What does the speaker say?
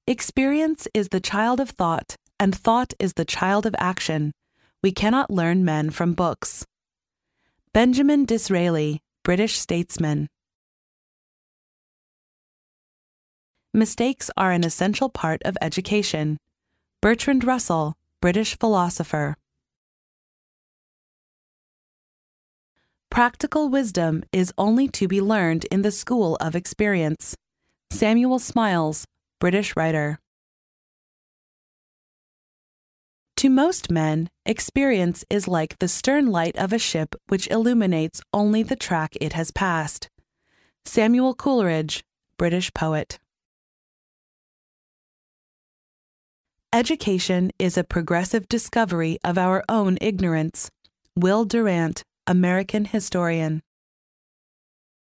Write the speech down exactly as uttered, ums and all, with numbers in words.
Experience is the child of thought, and thought is the child of action. We cannot learn men from books. Benjamin Disraeli, British statesman. Mistakes are an essential part of education. Bertrand Russell, British philosopher. Practical wisdom is only to be learned in the school of experience. Samuel Smiles, British writer. To most men, experience is like the stern light of a ship which illuminates only the track it has passed. Samuel Coleridge, British poet. Education is a progressive discovery of our own ignorance. Will Durant, American historian.